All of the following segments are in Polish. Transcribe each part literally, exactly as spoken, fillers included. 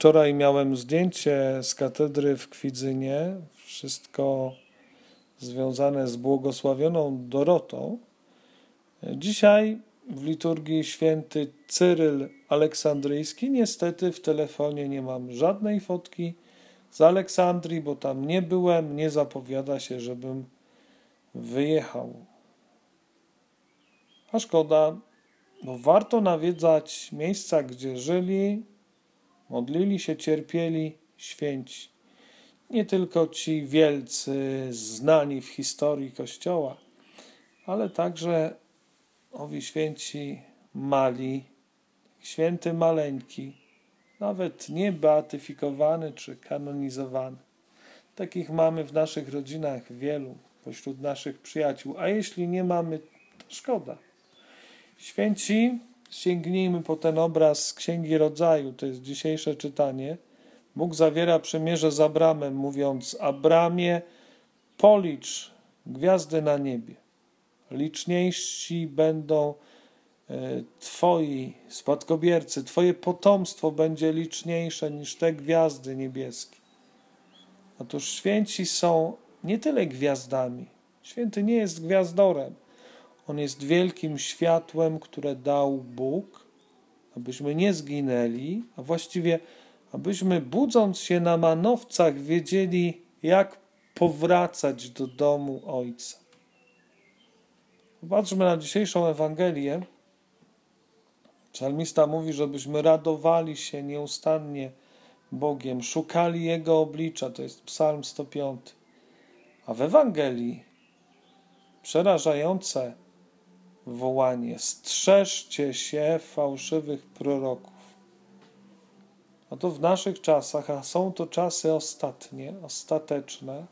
Wczoraj miałem zdjęcie z katedry w Kwidzynie, wszystko związane z błogosławioną Dorotą. Dzisiaj w liturgii święty Cyryl Aleksandryjski. Niestety w telefonie nie mam żadnej fotki z Aleksandrii, bo tam nie byłem, nie zapowiada się, żebym wyjechał. A szkoda, bo warto nawiedzać miejsca, gdzie żyli, modlili się, cierpieli święci. Nie tylko ci wielcy, znani w historii Kościoła, ale także owi święci mali, święty maleńki, nawet nie beatyfikowany czy kanonizowany. Takich mamy w naszych rodzinach wielu, pośród naszych przyjaciół, a jeśli nie mamy, to szkoda. Święci, sięgnijmy po ten obraz z Księgi Rodzaju, to jest dzisiejsze czytanie. Bóg zawiera przymierze z Abramem, mówiąc: Abramie, policz gwiazdy na niebie. Liczniejsi będą Twoi spadkobiercy, Twoje potomstwo będzie liczniejsze niż te gwiazdy niebieskie. Otóż święci są nie tyle gwiazdami. Święty nie jest gwiazdorem. On jest wielkim światłem, które dał Bóg, abyśmy nie zginęli, a właściwie abyśmy, budząc się na manowcach, wiedzieli, jak powracać do domu Ojca. Popatrzmy na dzisiejszą Ewangelię. Psalmista mówi, żebyśmy radowali się nieustannie Bogiem, szukali Jego oblicza. To jest Psalm sto piąty. A w Ewangelii przerażające wołanie: strzeżcie się fałszywych proroków. Oto w naszych czasach, a są to czasy ostatnie, ostateczne,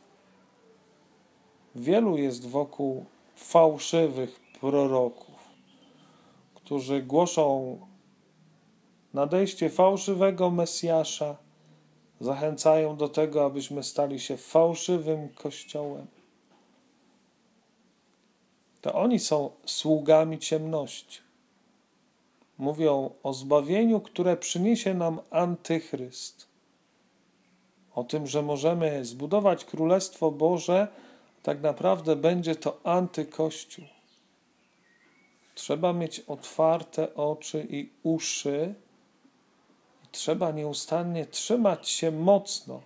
wielu jest wokół fałszywych proroków, którzy głoszą nadejście fałszywego Mesjasza, zachęcają do tego, abyśmy stali się fałszywym Kościołem. To oni są sługami ciemności. Mówią o zbawieniu, które przyniesie nam Antychryst. O tym, że możemy zbudować Królestwo Boże, tak naprawdę będzie to antykościół. Trzeba mieć otwarte oczy i uszy. I trzeba nieustannie trzymać się mocno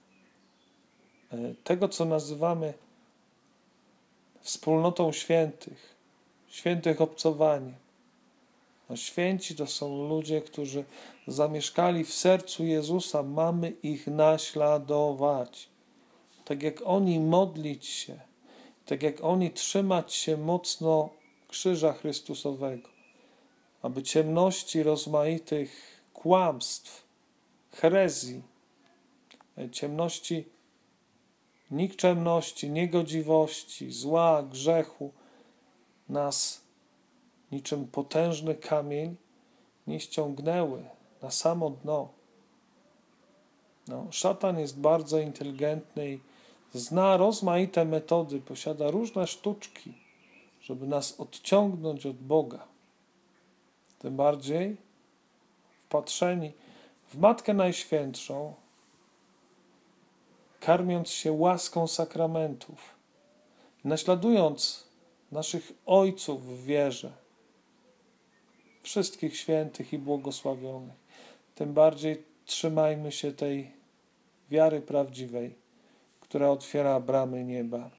tego, co nazywamy wspólnotą świętych, świętych obcowanie. A święci to są ludzie, którzy zamieszkali w sercu Jezusa. Mamy ich naśladować. Tak jak oni modlić się, tak jak oni trzymać się mocno krzyża Chrystusowego, aby ciemności rozmaitych kłamstw, herezji, ciemności nikczemności, niegodziwości, zła, grzechu nas niczym potężny kamień nie ściągnęły na samo dno. No, szatan jest bardzo inteligentny i zna rozmaite metody, posiada różne sztuczki, żeby nas odciągnąć od Boga. Tym bardziej wpatrzeni w Matkę Najświętszą, karmiąc się łaską sakramentów, naśladując naszych ojców w wierze, wszystkich świętych i błogosławionych. Tym bardziej trzymajmy się tej wiary prawdziwej, która otwiera bramy nieba.